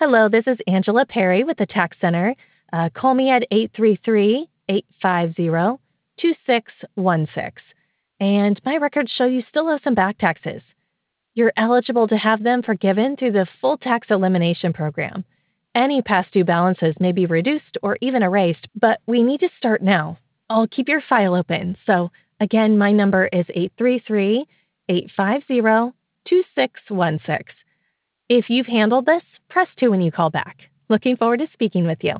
Hello, this is Angela Perry with the Tax Center. Call me at 833-850-2616. And my records show you still owe some back taxes. You're eligible to have them forgiven through the Full Tax Elimination Program. Any past due balances may be reduced or even erased, but we need to start now. I'll keep your file open. So, again, my number is 833-850-2616. If you've handled this, press 2 when you call back. Looking forward to speaking with you.